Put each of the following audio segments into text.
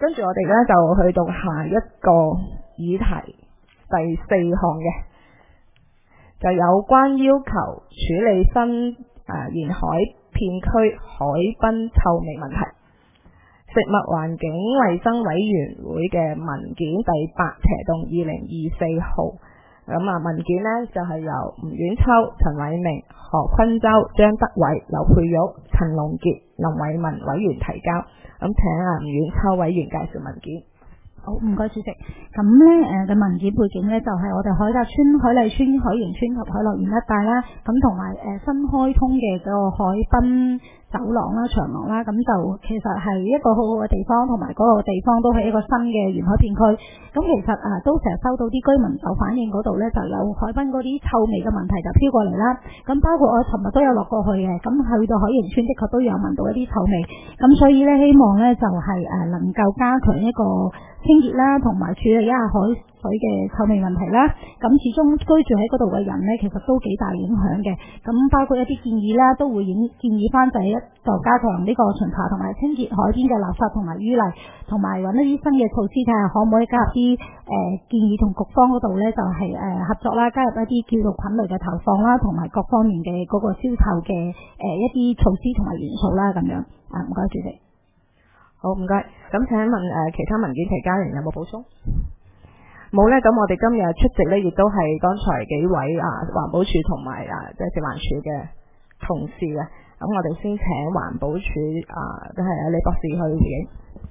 跟住我哋呢，就去到下一個議題，第4項嘅，就有關要求處理新沿海片區海濱臭味問題。食物環境衛生委員會嘅文件第8/2024號，文件呢就係由吳婉秋、陳偉明、何坤洲、張德偉、劉佩玉、陳龍傑、林偉文委員提交。咁請吳婉秋委員介紹文件。 好，唔該主席。咁咧嘅文件背景咧就係我哋海達村、海麗村、海盈村及海樂園一帶啦，咁同埋新開通嘅個海濱走廊啦、長廊啦，咁就其實係一個好好嘅地方，同埋嗰個地方都係一個新嘅沿海片區。咁其實都成日收到啲居民就反映嗰度咧就有海濱嗰啲臭味嘅問題就飄過嚟啦。咁包括我尋日都有落過去嘅，咁去到海盈村的確都有聞到一啲臭味。咁所以咧希望咧就係能夠加強一個清潔啦，同埋處理一下海水嘅臭味問題啦。咁始終居住喺嗰度嘅人呢，其實都幾大影響嘅。咁包括一啲建議啦，都會建議翻就係就加強呢個巡查同埋清潔海邊嘅垃圾同埋淤泥，同埋揾一啲新嘅措施，睇下可唔可以加入啲建議同局方嗰度呢，就係合作啦，加入一啲叫做菌類嘅投放啦，同埋各方面嘅嗰個消臭嘅一啲措施同埋元素啦，咁樣。唔該主席。 好，唔該。咁請問其他文件提交人有冇補充？冇呢。咁我哋今日出席呢，亦都係剛才幾位環保署同埋即係食環署嘅同事嘅。咁我哋先請環保署都係李博士去回應。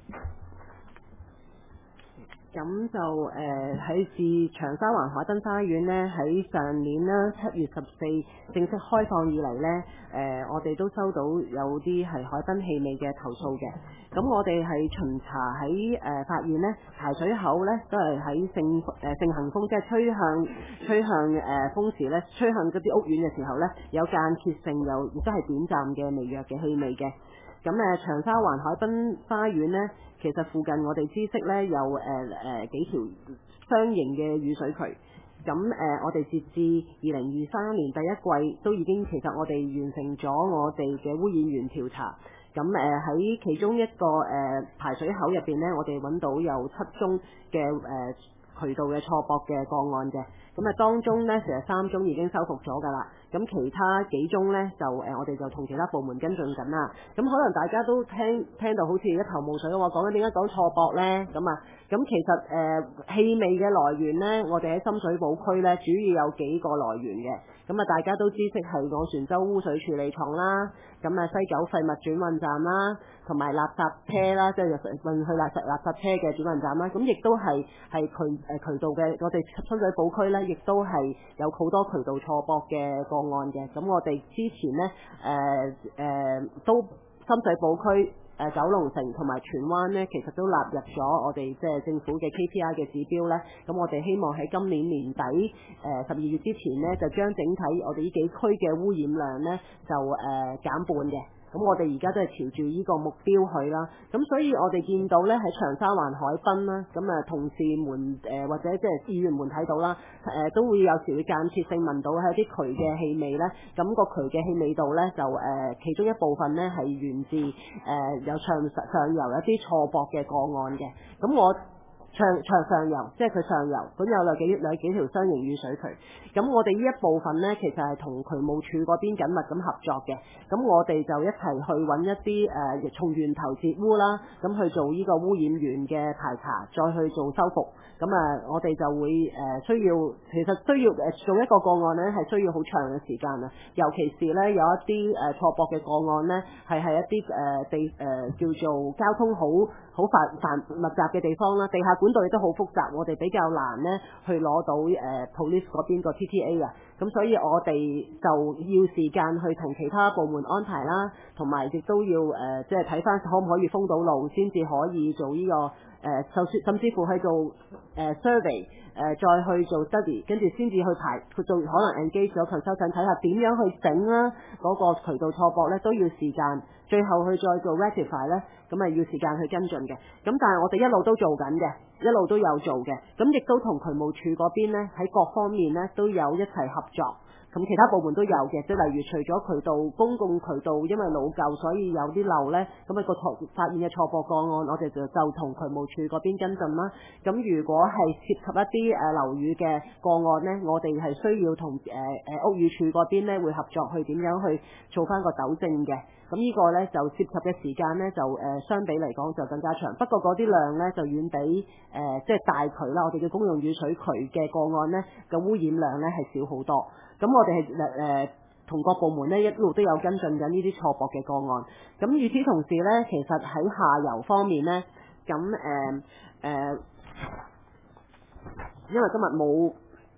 咁就喺自長沙灣海濱花園呢，喺上年啦7月14正式開放以嚟呢，我哋都收到有啲係海濱氣味嘅投訴嘅。咁我哋係巡查喺發現呢排水口呢都係喺盛行風，即係吹向風時呢，吹向嗰啲屋苑嘅時候呢，有間歇性亦都係短暫嘅微弱嘅氣味嘅。咁長沙灣海濱花園呢，其實附近我哋知悉呢有幾條雙型嘅雨水渠。咁我哋截至2023年第一季都已經，其實我哋完成咗我哋嘅污染源調查。咁喺其中一個排水口入邊呢，我哋揾到有7宗嘅渠道嘅錯駁嘅個案嘅。咁當中呢，其實3宗已經修復咗㗎啦。咁其他幾宗呢，就我哋就同其他部門跟進緊啦。咁可能大家都聽到好似一頭霧水，我講緊點解講錯駁呢？咁其實氣味嘅來源呢，我哋喺深水埗區呢，主要有幾個來源嘅。咁大家都知悉係昂船洲污水處理廠啦，咁西九廢物轉運站啦，同埋垃圾車啦，即係運去垃圾車嘅轉運站啦。咁亦都係渠道嘅，我哋深水埗區呢，亦都係有好多渠道錯駁嘅個案嘅。咁我哋之前呢，都深水埗區、九龍城同埋荃灣呢，其實都納入咗我哋即係政府嘅 KPI 嘅指標呢。咁我哋希望喺今年年底12月之前呢，就將整體我哋呢幾區嘅污染量呢，就減半嘅。咁我哋而家都係朝住呢個目標去啦。咁所以我哋見到呢，喺長沙灣海濱啦，咁同事們或者即係議員們睇到啦，都會有時會間歇性聞到係啲渠嘅氣味呢。咁個渠嘅氣味道呢，就其中一部分呢係源自有上游一啲錯駁嘅個案嘅。咁我上游，即係佢上游，咁有幾條雙型雨水渠。咁我哋呢一部分呢，其實係同渠務署嗰邊緊密咁合作嘅。咁我哋就一齊去揾一啲從源頭截污啦，咁去做呢個污染源嘅排查，再去做修復。咁我哋就會需要做一個個案呢，係需要好長嘅時間啊。尤其是呢，有一啲錯駁嘅個案呢，係一啲叫做交通好密集嘅地方啦，地下管道亦都好複雜，我哋比較難呢去攞到police 嗰邊個 TTA 啊。咁所以我哋就要時間去同其他部門安排啦，同埋亦都要即係睇翻可唔可以封到路，先至可以做呢個甚至乎去做survey，再去做 study， 跟住先至去做可能 engage 咗 consultant 睇下點樣去整啦，嗰個渠道錯駁咧都要時間，最後去再做 rectify 咧，咁要時間去跟進嘅。咁但係我哋一路都做緊嘅，一路都有做嘅。咁亦都同渠務署嗰邊咧喺各方面咧都有一齊合作。咁其他部門都有嘅，即係例如除咗渠道公共渠道因為老舊所以有啲漏呢，咁個發現嘅錯播個案，我哋就同渠務署嗰邊跟進啦。咁如果係涉及一啲樓宇嘅個案呢，我哋係需要同屋宇署嗰邊呢會合作去點樣去做翻個糾正嘅。咁呢個呢，就涉及嘅時間呢，就相比嚟講就更加長，不過嗰啲量呢，就遠比即係大渠啦，我哋嘅公用雨水渠嘅個案呢，嘅污染量呢係少好多。咁我哋係同各部門呢一路都有跟進緊呢啲錯駁嘅個案。咁與此同時呢，其實喺下游方面呢，咁因為今日冇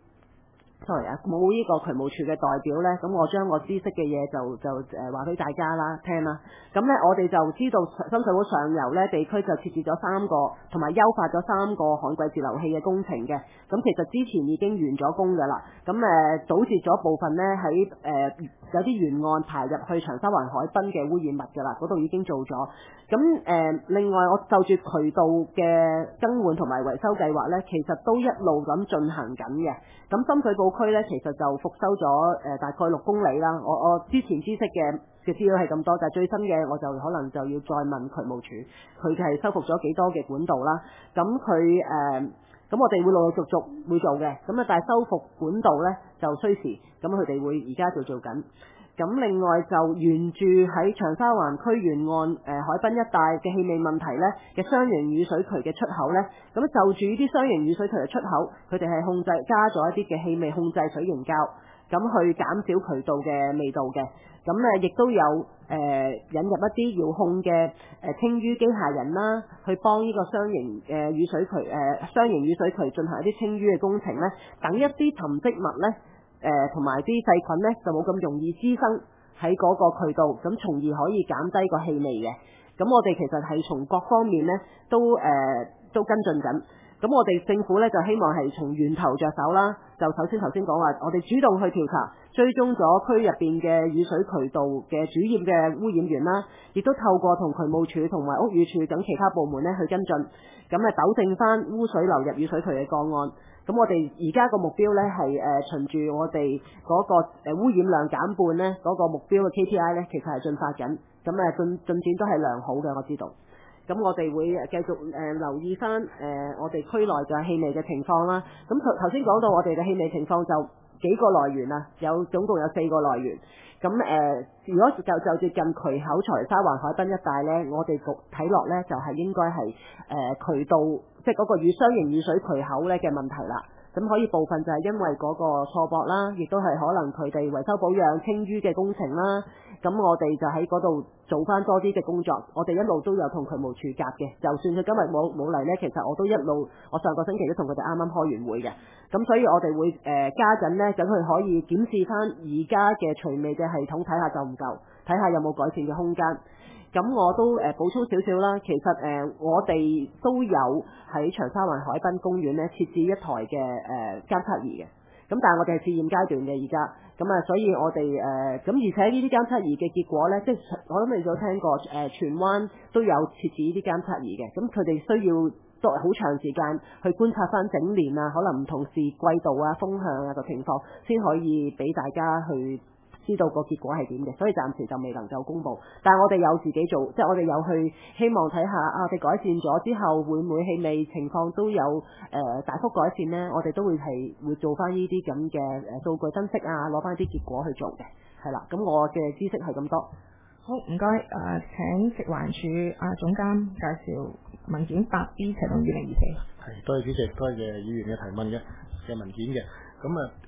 呢個渠務署嘅代表呢，咁我將我知識嘅嘢就話俾大家啦聽啦。咁呢，我哋就知道深水埗上游呢地區就設置咗3個，同埋優化咗3個旱季截流器嘅工程嘅。咁其實之前已經完咗工㗎啦。咁堵截咗部分呢喺有啲沿岸排入去長沙灣海濱嘅污染物㗎啦，嗰度已經做咗。咁另外我就住渠道嘅更換同埋維修計劃呢，其實都一路咁進行緊嘅。咁深水埗區呢，其實就復修咗大概6公里啦。我之前知識嘅資料係咁多，但係最新嘅我就可能就要再問渠務署，佢係修復咗幾多嘅管道啦。咁咁我哋會陸陸續續會做嘅。咁但係修復管道呢，就需時，咁佢哋會而家就做緊。咁另外就沿住喺長沙灣區沿岸海濱一帶嘅氣味問題呢嘅雙型雨水渠嘅出口呢，咁就住呢啲雙型雨水渠嘅出口，佢哋係加咗一啲嘅氣味控制水凝膠，咁去減少渠道嘅味道嘅。咁亦都有引入一啲遙控嘅清淤機械人啦，去幫呢個雙型雨水渠進行一啲清淤嘅工程呢，等一啲沉積物呢。同埋啲細菌呢，就冇咁容易滋生喺嗰個渠道，咁從而可以減低個氣味嘅。咁我哋其實係從各方面呢都跟進緊。咁我哋政府呢，就希望係從源頭着手啦。就頭先講話，我哋主動去調查，追蹤咗區入邊嘅雨水渠道嘅主要嘅污染源啦，亦都透過同渠務署同埋屋宇署等其他部門呢去跟進，咁糾正翻污水流入雨水渠嘅個案。咁我哋而家個目標呢係循住我哋嗰個污染量減半呢嗰個目標嘅 KPI 呢，其實係進發緊，咁進展都係良好嘅，我知道。咁我哋會繼續留意翻我哋區內嘅氣味嘅情況啦。咁頭先講到我哋嘅氣味情況就幾個來源啊，總共有4個來源。咁如果就接近渠口長沙灣海濱一帶呢，我哋睇落呢就係應該係渠道，即係嗰個雙型雨水渠口呢嘅問題啦。咁可以部分就係因為嗰個錯駁啦，亦都係可能佢哋維修保養清淤嘅工程啦。咁我哋就喺嗰度做翻多啲嘅工作。我哋一路都有同渠務署夾嘅，就算佢今日冇嚟呢，其實我都一路，我上個星期都同佢哋啱啱開完會嘅。咁所以我哋會加緊呢，等佢可以檢視翻而家嘅除味嘅系統，睇下夠唔夠，睇下有冇改善嘅空間。咁我都補充少少啦，其實我哋都有喺長沙灣海濱公園呢設置一台嘅監測儀嘅，咁但係我哋係試驗階段嘅而家，咁所以我哋咁而且呢啲監測儀嘅結果呢，即係我都未有聽過荃灣都有設置呢啲監測儀嘅，咁佢哋需要都好長時間去觀察翻整年啊，可能唔同時季度啊、風向啊個情況，先可以俾大家去知道個結果係點嘅，所以暫時就未能夠公佈。但係我哋有自己做，即係我哋有去希望睇下我哋改善咗之後會唔會氣味情況都有大幅改善呢？我哋都會做翻呢啲咁嘅數據分析啊，攞翻啲結果去做嘅，係啦。咁我嘅知識係咁多。 好，唔該。請食環署總監介紹文件8B 斜槓2024。 係，多謝主席，多謝議員嘅提問嘅文件嘅。咁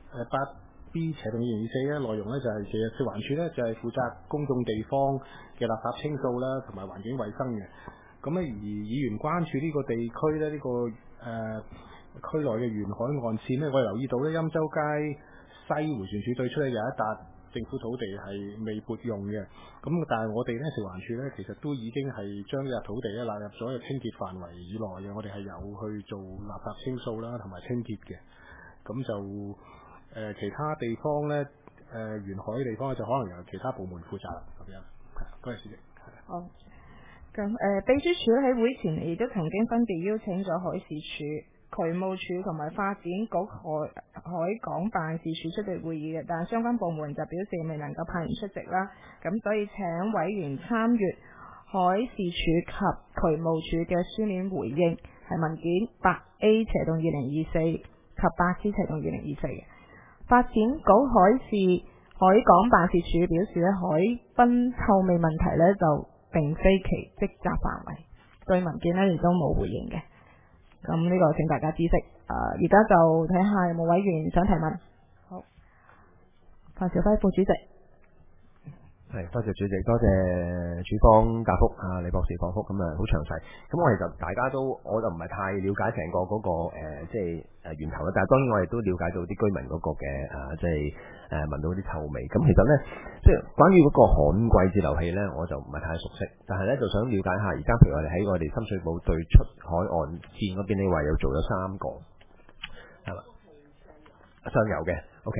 8B 斜槓2024咧，內容咧就係其實食環署咧就係負責公眾地方嘅垃圾清掃啦，同埋環境衛生嘅。咁咧而議員關注呢個地區咧，呢個區內嘅沿海岸線咧，我留意到咧，欽州街西迴旋處對出咧有一笪政府土地係未撥用嘅。咁但係我哋咧食環署咧，其實都已經係將呢笪土地咧納入咗清潔範圍以內嘅。我哋係有去做垃圾清掃啦，同埋清潔嘅。咁就其他地方咧，沿海嘅地方咧，就可能由其他部門負責啦。咁樣，多謝主席。 好。咁秘書處喺會前亦都曾經分別邀請咗海事處、 渠務署同埋發展局海港辦事處出席會議嘅，但係相關部門就表示未能夠派員出席啦，咁所以請委員參閱海事處及渠務署嘅書面回應，係文件8A/2024及8C/2024嘅。發展局海港辦事處表示咧，海濱臭味問題咧就並非其職責範圍，對文件咧亦都冇回應嘅。咁呢個請大家知悉。而家就睇下有冇委員想提問。好，范兆輝副主席。 係，多謝主席，多謝署方答覆啊，李博士答覆咁啊，好詳細。咁我其實大家都，我就唔係太了解成個嗰個即係源頭啦。但係當然我哋都了解到啲居民嗰個嘅即係聞到啲臭味。咁其實咧，即係關於嗰個旱季截流器咧，我就唔係太熟悉。但係咧，就想了解下，而家譬如我哋喺我哋深水埗對出海岸線嗰邊，你話有做咗3個，係嘛？上游嘅 ，OK。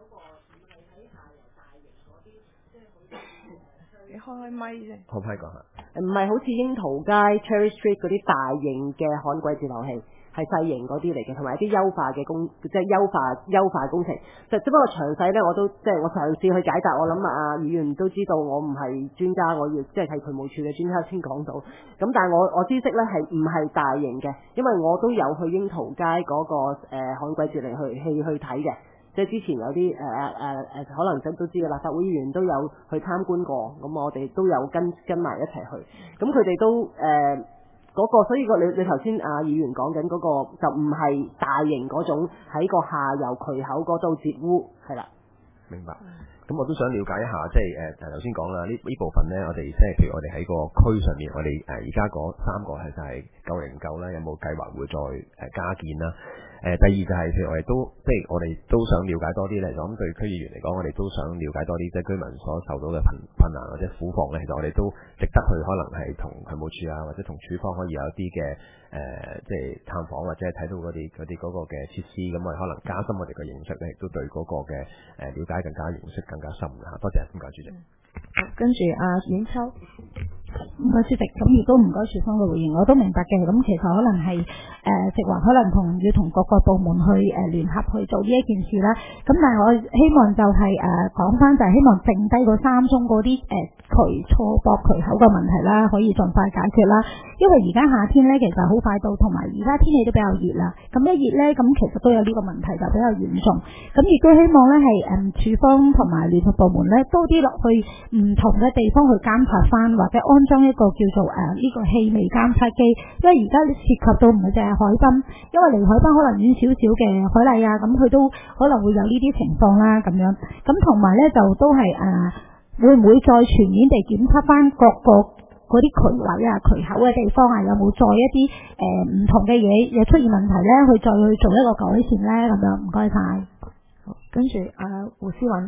你開咪啫， 可唔可以講下？ 唔係好似櫻桃街 Cherry Street 嗰啲大型嘅旱季截流器，係細型嗰啲嚟嘅，同埋一啲優化嘅即係優化工程。只不過詳細咧，我都即係我嘗試去解答。我諗議員都知道我唔係專家，我要即係渠務署嘅專家先講到。咁但係我知識咧係唔係大型嘅，因為我都有去櫻桃街嗰個旱季截流器去睇嘅。即係之前有啲可能都知嘅立法會議員都有去參觀過，咁我哋都有跟埋一齊去。咁佢哋都嗰個，所以你頭先議員講緊嗰個就唔係大型嗰種喺個下游渠口嗰度截污，係啦。 明白。咁我都想了解一下，即係頭先講啦，呢部分咧，我哋即係譬如我哋喺個區上面，我哋而家嗰3個係就係夠定唔夠啦？有冇計劃會再加建啦？第二就係譬如我哋都即係我哋都想了解多啲咧，就咁對區議員嚟講，我哋都想了解多啲，即係居民所受到嘅困難或者苦況咧，其實我哋都值得去可能係同渠務署啊，或者同署方可以有一啲嘅即係探訪或者係睇到嗰啲嗰個嘅設施，咁我哋可能加深我哋嘅認識咧，亦都對嗰個嘅了解更加認識更加深嚇。多謝，唔該主席。 好，跟住阮秋。 唔該主席，咁亦都唔該署方嘅回應，我都明白嘅。咁其實可能係直話可能要同各個部門去聯合去做呢一件事啦。咁但係我希望就係講翻就係希望剩低嗰3宗嗰啲錯駁渠口嘅問題啦，可以盡快解決啦。因為而家夏天咧其實好快到，同埋而家天氣都比較熱啦。咁一熱咧，咁其實都有呢個問題就比較嚴重。咁亦都希望咧係署方同埋聯合部門咧多啲落去唔同嘅地方去監察翻，或者安裝一個叫做呢個氣味監測機，因為而家涉及到唔係淨係海濱，因為離海濱可能遠少少嘅海麗啊，咁佢都可能會有呢啲情況啦咁樣。咁同埋咧就都係會唔會再全面地檢測翻各個嗰啲渠位啊、渠口嘅地方啊，有冇再一啲唔同嘅嘢又出現問題咧，去再去做一個改善咧咁樣。唔該晒。 好，跟住胡思韻。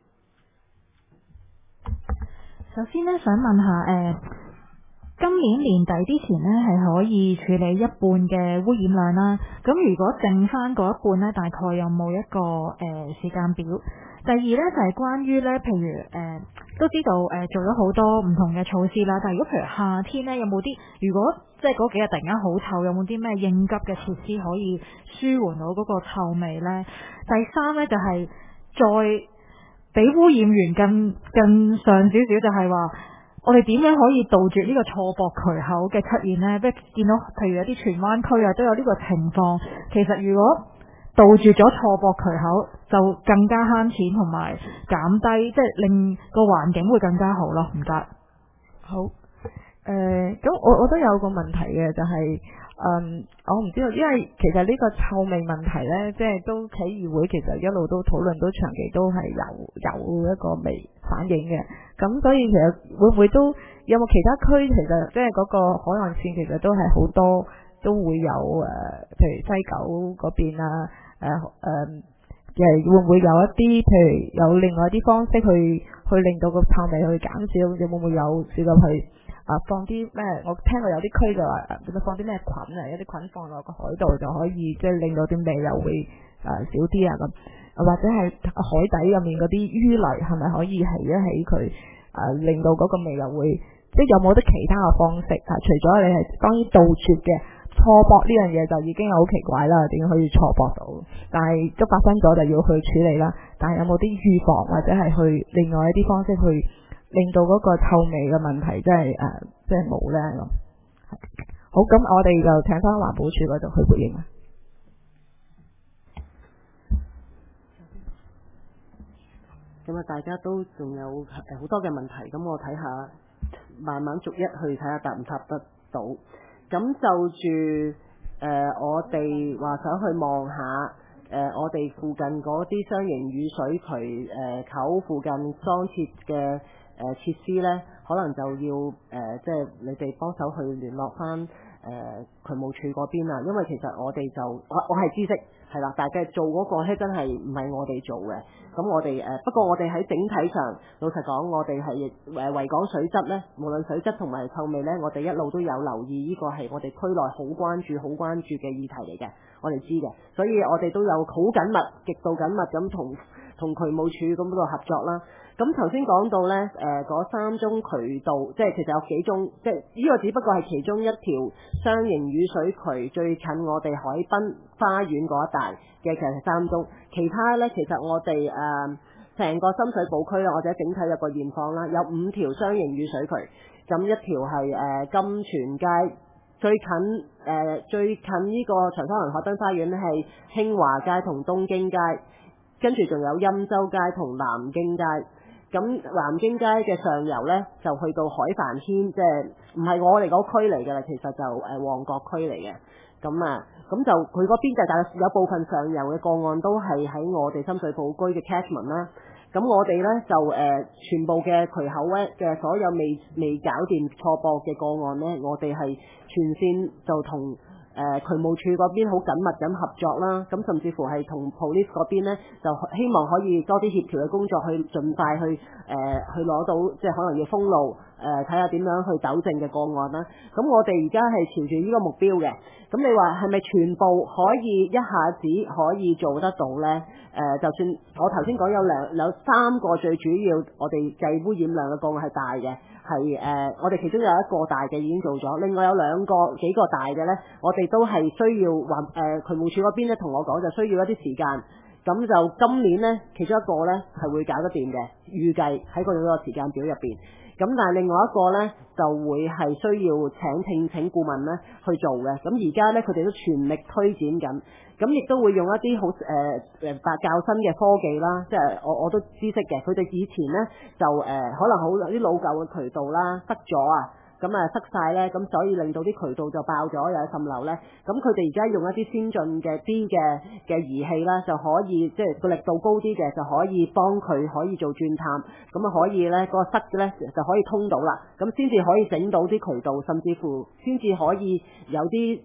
首先咧，想問下今年年底之前咧係可以處理一半嘅污染量啦。咁如果剩翻嗰一半咧，大概有冇一個時間表？第二咧就係關於咧，譬如都知道做咗好多唔同嘅措施啦。但係如果譬如夏天咧，有冇啲如果即係嗰幾日突然間好臭，有冇啲咩應急嘅設施可以舒緩到嗰個臭味咧？第三咧就係再比污染源更上少少，就係話我哋點樣可以杜絕呢個錯駁渠口嘅出現呢？即係見到譬如有啲荃灣區啊都有呢個情況。其實如果杜絕咗錯駁渠口，就更加慳錢同埋減低，即係令個環境會更加好咯。唔該。 好。咁我都有個問題嘅，就係我唔知道，因為其實呢個臭味問題呢，即係都企議會其實一路都討論，都長期都係有一個未反映嘅。咁所以其實會唔會都有冇其他區其實即係嗰個海岸線其實都係好多都會有譬如西九嗰邊啊，會唔會有一啲譬如有另外一啲方式去令到個臭味去減少？有冇會有試過去？放啲咩？我聽過有啲區就話放啲咩菌啊，有啲菌放落個海度就可以即係令到啲味又會少啲啊咁，或者係海底入面嗰啲淤泥係咪可以起一起佢令到嗰個味又會即係有冇得其他嘅方式除咗你係當然杜絕嘅， 錯駁呢樣嘢就已經好奇怪啦，點可以錯駁到？但係都發生咗就要去處理啦。但係有冇啲預防或者係去另外一啲方式去令到嗰個臭味嘅問題即係冇咧咁？好，咁我哋就請翻環保署嗰度去回應啦。 咁啊，大家都仲有好多嘅問題，咁我睇下，慢慢逐一去睇下答唔答得到。咁就住我哋話想去望下我哋附近嗰啲雙型雨水渠口附近裝設嘅設施呢，可能就要即係你哋幫手去聯絡翻渠務署嗰邊啦。因為其實我哋就我係知識係啦，但係做嗰個咧真係唔係我哋做嘅。咁我哋不過我哋喺整體上，老實講，我哋係維港水質呢，無論水質同埋臭味呢，我哋一路都有留意，呢個係我哋區內好關注嘅議題嚟嘅，我哋知嘅，所以我哋都有好緊密、極度緊密咁同渠務署咁度合作啦。咁頭先講到呢，嗰3宗渠道，即係其實有幾宗，即係呢個只不過係其中一條雙型雨水渠最近我哋海濱花園嗰一帶嘅，其實係3宗。其他呢，其實我哋成個深水埗區或者整體有個現況啦，有5條雙型雨水渠，咁一條係金泉街，最近呢個長沙灣海濱花園呢係興華街同東京街，跟住仲有欽州街同南京街。咁南京街嘅上游呢，就去到海帆軒，即係唔係我哋嗰區嚟嘅啦，其實就旺角區嚟嘅。咁就佢嗰邊就大有部分上游嘅個案都係喺我哋深水埗區嘅 catchment 啦。咁我哋呢，就全部嘅渠口呢嘅所有未搞掂錯駁嘅個案呢，我哋係全線就同渠務署嗰邊好緊密咁合作啦，咁甚至乎係同 police 嗰邊呢，就希望可以多啲協調嘅工作，去盡快去攞到，即係可能要封路，睇下點樣去糾正嘅個案啦。咁我哋而家係朝住呢個目標嘅。咁你話係咪全部可以一下子可以做得到呢？就算我頭先講有3個最主要，我哋計污染量嘅個案係大嘅，係我哋其中有一個大嘅已經做咗，另外有幾個大嘅呢，我哋都係需要渠務署嗰邊咧同我講，就需要一啲時間。咁就今年呢，其中一個呢係會搞得掂嘅，預計喺嗰個時間表入邊。咁但係另外一個呢，就會係需要請顧問呢去做嘅。咁而家呢，佢哋都全力推展緊，咁亦都會用一啲好較新嘅科技啦，即係我都知識嘅。佢哋以前呢，就可能好啲老舊嘅渠道啦，塞咗啊。咁塞晒呢，咁所以令到啲渠道就爆咗，又有滲漏呢。咁佢哋而家用一啲先進嘅儀器啦，就可以即係個力度高啲嘅，就可以幫佢可以做鑽探，咁可以呢嗰個塞嘅呢就可以通到啦，咁先至可以整到啲渠道，甚至乎先至可以有啲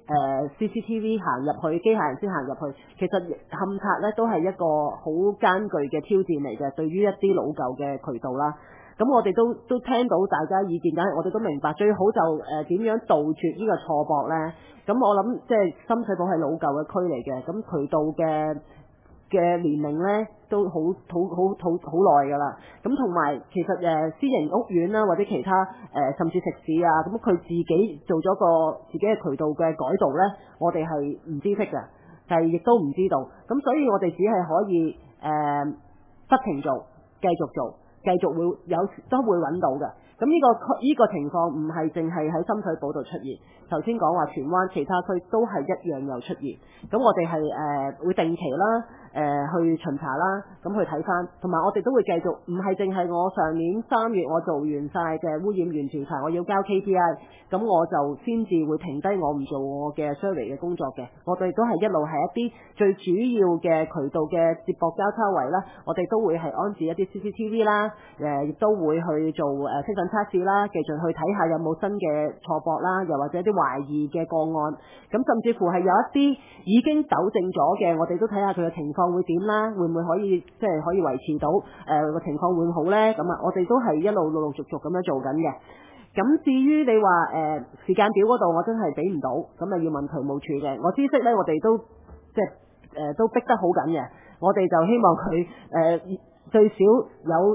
CCTV 行入去，機械人先行入去。其實勘察呢都係一個好艱巨嘅挑戰嚟嘅，對於一啲老舊嘅渠道啦。咁我哋都聽到大家意見，但係我哋都明白最好就點樣杜絕呢個錯駁呢？咁我諗即係深水埗係老舊嘅區嚟嘅，咁渠道嘅年齡呢都好耐㗎啦。咁同埋其實私營屋苑啦，或者其他甚至食肆啊，咁佢自己做咗個自己嘅渠道嘅改造呢，我哋係唔知識嘅，係亦都唔知道。咁所以我哋只係可以不停做，繼續做。繼續都會揾到嘅。咁呢個情況唔係淨係喺深水埗度出現，頭先講話荃灣其他區都係一樣有出現。咁我哋係會定期啦，去巡查啦，咁去睇翻，同埋我哋都會繼續，唔係淨係我上年3月我做完晒嘅污染源調查，我要交 KPI， 咁我就先至會停低我唔做我嘅 survey 嘅工作嘅。我哋都係一路係一啲最主要嘅渠道嘅接駁交叉位啦，我哋都會係安置一啲 CCTV 啦，亦都會去做積分測試啦，繼續去睇下有冇新嘅錯駁啦，又或者啲懷疑嘅個案，咁甚至乎係有一啲已經糾正咗嘅，我哋都睇下佢嘅情況會點啦，會唔會可以即係可以維持到個情況會好呢？咁我哋都係一路陸陸續續咁樣做緊嘅。咁至於你話時間表嗰度，我真係俾唔到，咁要問渠務署嘅。我知識呢，我哋都即係都逼得好緊嘅，我哋就希望佢最少有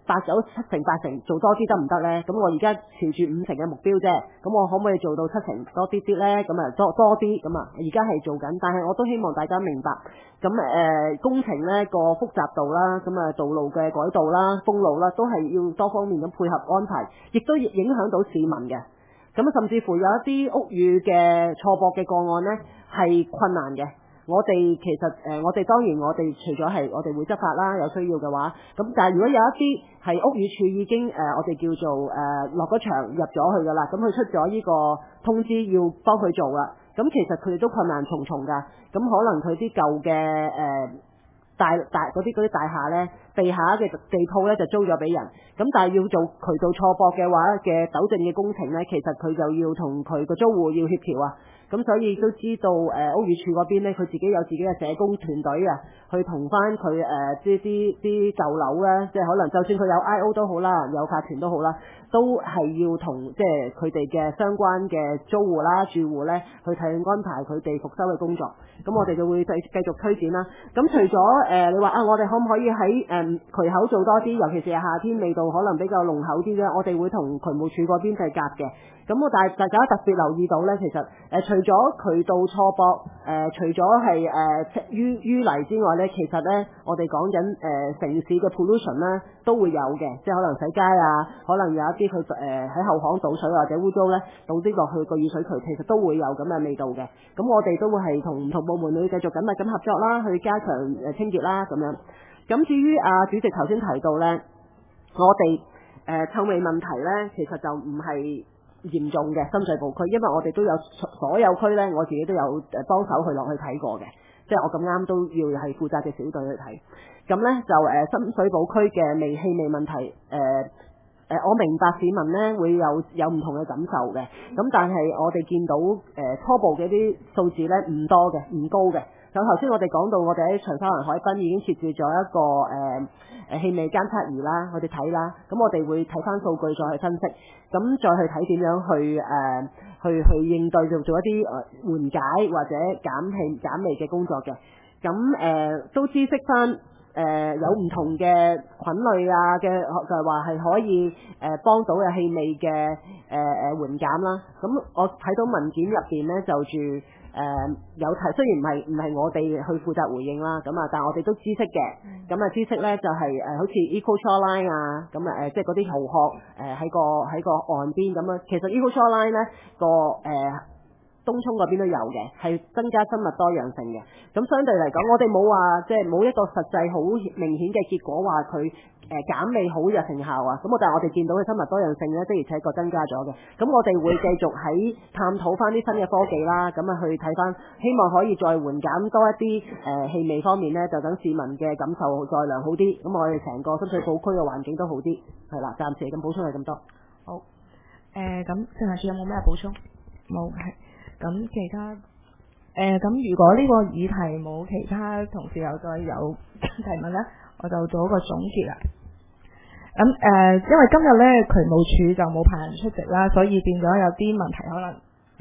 8、9、7成、8成做多啲得唔得呢？咁我而家朝住5成嘅目標啫，咁我可唔可以做到7成多啲啲呢？咁啊多啲咁啊，而家係做緊，但係我都希望大家明白，咁工程呢個複雜度啦，咁啊道路嘅改道啦、封路啦，都係要多方面咁配合安排，亦都影響到市民嘅。咁甚至乎有一啲屋宇嘅錯駁嘅個案呢，係困難嘅。我哋其實我哋當然我哋除咗係我哋會執法啦，有需要嘅話，咁但係如果有一啲係屋宇署已經我哋叫做落咗場入咗去噶啦，咁佢出咗呢個通知要幫佢做啦，咁其實佢哋都困難重重㗎，咁可能佢啲舊嘅大嗰啲大廈呢，地下嘅地鋪呢就租咗俾人，咁但係要做渠道錯駁嘅話嘅糾正嘅工程呢，其實佢就要同佢個租戶要協調啊。咁所以都知道屋宇署嗰邊咧，佢自己有自己嘅社工團隊啊，去同翻佢啲舊樓咧，即係可能就算佢有 I.O. 都好啦，有法團都好啦，都係要同即係佢哋嘅相關嘅租戶啦、住戶咧，去睇安排佢哋復修嘅工作。咁我哋就會繼續推展啦。咁除咗你話我哋可唔可以喺渠口做多啲，尤其是係夏天味道可能比較濃厚啲咧，我哋會同渠務署嗰邊計夾嘅。咁但係大家特別留意到咧，其實除咗渠道錯駁，除咗係淤泥之外咧，其實咧我哋講緊城市嘅 pollution 咧都會有嘅，即係可能洗街啊，可能有一啲佢喺後巷倒水或者污糟咧倒啲落去個雨水渠，其實都會有咁嘅味道嘅。咁我哋都會係同唔同部門去繼續緊密咁合作啦，去加強清潔啦咁樣。咁至於主席頭先提到咧，我哋臭味問題咧，其實就唔係嚴重嘅深水埗區，因為我哋都有所有區呢，我自己都有幫手去落去睇過嘅，即係我咁啱都要係負責嘅小隊去睇。咁呢，就深水埗區嘅氣味問題，我明白市民呢會有唔同嘅感受嘅，咁但係我哋見到初步嘅啲數字呢唔多嘅，唔高嘅。咁頭先我哋講到，我哋喺長沙灣海濱已經設置咗一個氣味監測儀啦，我哋睇啦，咁我哋會睇翻數據再去分析，咁再去睇點樣去應對做一啲緩解或者減味嘅工作嘅。咁都知識翻有唔同嘅菌類啊嘅，就係話係可以幫到嘅氣味嘅緩減啦。咁我睇到文件入邊咧就住有提，雖然唔係我哋去負責回應啦，咁但係我哋都知悉嘅。咁知悉咧就係好似 Eco Shoreline 啊，咁即係嗰啲蠔殼喺個岸邊咁樣。其實 Eco Shoreline 咧個東涌嗰邊都有嘅，係增加生物多樣性嘅。咁相對嚟講，我哋冇話即係冇一個實際好明顯嘅結果話佢減味好有成效啊。咁但係我哋見到嘅生物多樣性咧，的而且確增加咗嘅。咁我哋會繼續喺探討翻啲新嘅科技啦，咁去睇翻，希望可以再緩減多一啲氣味方面咧，就等市民嘅感受再良好啲。咁我哋成個深水埗區嘅環境都好啲。係啦，暫時咁補充係咁多。 好。咁鄭校長有冇咩補充？冇係。咁其他咁如果呢個議題冇其他同事又再有提問呢，我就做一個總結啦。咁因為今日呢，渠務署就冇派人出席啦，所以變咗有啲問題可能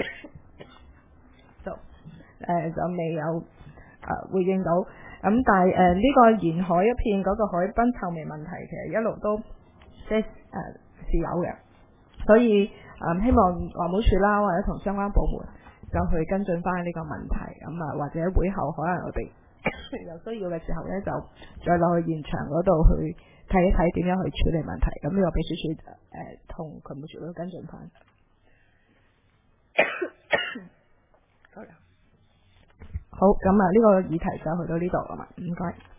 就未有回應到。咁但係呢個沿海一片嗰個海濱臭味問題，其實一路都即係是有嘅，所以希望環保署啦，或者同相關部門就去跟進翻呢個問題，咁或者會後可能我哋有需要嘅時候呢，就再落去現場嗰度去睇一睇點樣去處理問題。咁呢個秘書處同渠務署都跟進翻。好，咁呢個議題就去到呢度啦嘛，唔該。